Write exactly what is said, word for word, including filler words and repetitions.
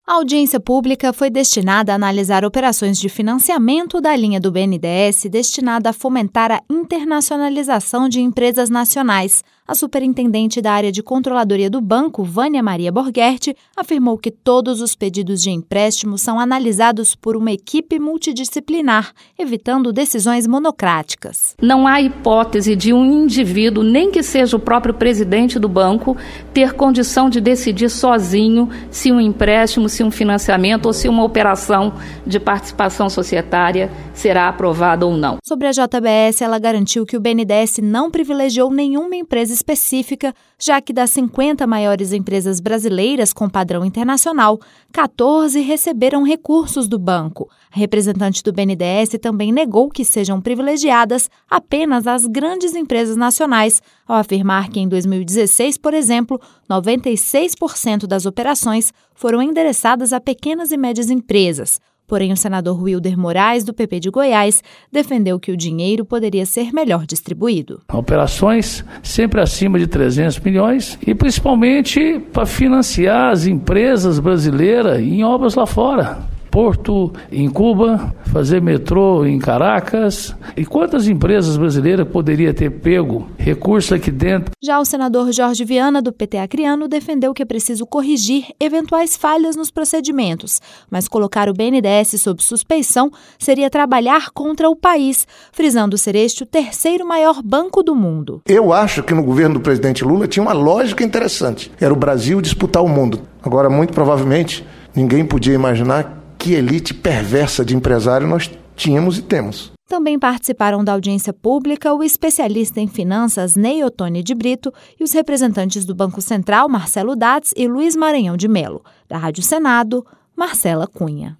A audiência pública foi destinada a analisar operações de financiamento da linha do B N Dê Esse destinada a fomentar a internacionalização de empresas nacionais. A superintendente da área de controladoria do banco, Vânia Maria Borgherti, afirmou que todos os pedidos de empréstimo são analisados por uma equipe multidisciplinar, evitando decisões monocráticas. Não há hipótese de um indivíduo, nem que seja o próprio presidente do banco, ter condição de decidir sozinho se um empréstimo, se um financiamento ou se uma operação de participação societária será aprovada ou não. Sobre a J B S, ela garantiu que o B N Dê Esse não privilegiou nenhuma empresa específica, já que das cinquenta maiores empresas brasileiras com padrão internacional, quatorze receberam recursos do banco. A representante do B N Dê Esse também negou que sejam privilegiadas apenas as grandes empresas nacionais, ao afirmar que em dois mil e dezesseis, por exemplo, noventa e seis por cento das operações foram endereçadas a pequenas e médias empresas. Porém, o senador Wilder Moraes, do P P de Goiás, defendeu que o dinheiro poderia ser melhor distribuído. Operações sempre acima de trezentos milhões e principalmente para financiar as empresas brasileiras em obras lá fora. Porto em Cuba, fazer metrô em Caracas. E quantas empresas brasileiras poderiam ter pego recursos aqui dentro? Já o senador Jorge Viana, do P T Acreano, defendeu que é preciso corrigir eventuais falhas nos procedimentos, mas colocar o B N Dê Esse sob suspeição seria trabalhar contra o país, frisando ser este o terceiro maior banco do mundo. Eu acho que no governo do presidente Lula tinha uma lógica interessante. Era o Brasil disputar o mundo. Agora, muito provavelmente, ninguém podia imaginar que elite perversa de empresário nós tínhamos e temos. Também participaram da audiência pública o especialista em finanças Ney Ottoni de Brito e os representantes do Banco Central, Marcelo Datz e Luiz Maranhão de Melo. Da Rádio Senado, Marcela Cunha.